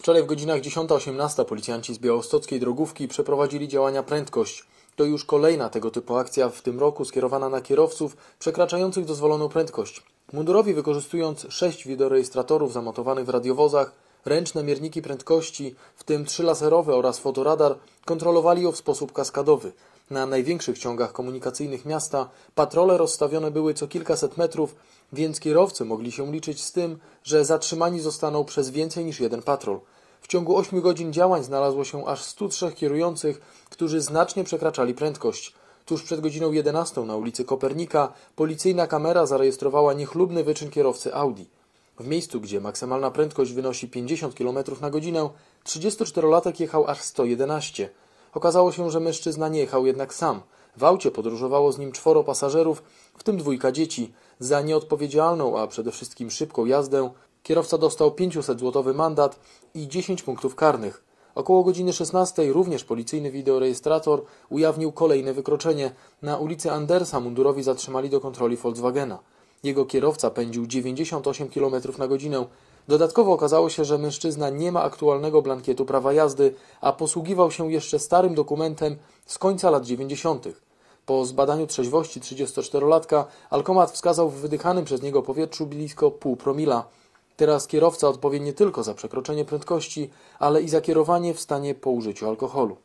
Wczoraj w godzinach 10:18 policjanci z białostockiej drogówki przeprowadzili działania Prędkość. To już kolejna tego typu akcja w tym roku skierowana na kierowców przekraczających dozwoloną prędkość. Mundurowi, wykorzystując 6 wideorejestratorów zamontowanych w radiowozach, ręczne mierniki prędkości, w tym 3 laserowe oraz fotoradar, kontrolowali je w sposób kaskadowy. Na największych ciągach komunikacyjnych miasta patrole rozstawione były co kilkaset metrów, więc kierowcy mogli się liczyć z tym, że zatrzymani zostaną przez więcej niż jeden patrol. W ciągu 8 godzin działań znalazło się aż 103 kierujących, którzy znacznie przekraczali prędkość. Tuż przed godziną 11 na ulicy Kopernika policyjna kamera zarejestrowała niechlubny wyczyn kierowcy Audi. W miejscu, gdzie maksymalna prędkość wynosi 50 km na godzinę, 34-latek jechał aż 111. Okazało się, że mężczyzna nie jechał jednak sam. W aucie podróżowało z nim 4 pasażerów, w tym 2 dzieci. Za nieodpowiedzialną, a przede wszystkim szybką jazdę kierowca dostał 500-złotowy mandat i 10 punktów karnych. Około godziny 16 również policyjny wideorejestrator ujawnił kolejne wykroczenie. Na ulicy Andersa mundurowi zatrzymali do kontroli Volkswagena. Jego kierowca pędził 98 km na godzinę. Dodatkowo okazało się, że mężczyzna nie ma aktualnego blankietu prawa jazdy, a posługiwał się jeszcze starym dokumentem z końca lat 90. Po zbadaniu trzeźwości 34-latka alkomat wskazał w wydychanym przez niego powietrzu blisko 0,5 promila. Teraz kierowca odpowie nie tylko za przekroczenie prędkości, ale i za kierowanie w stanie po użyciu alkoholu.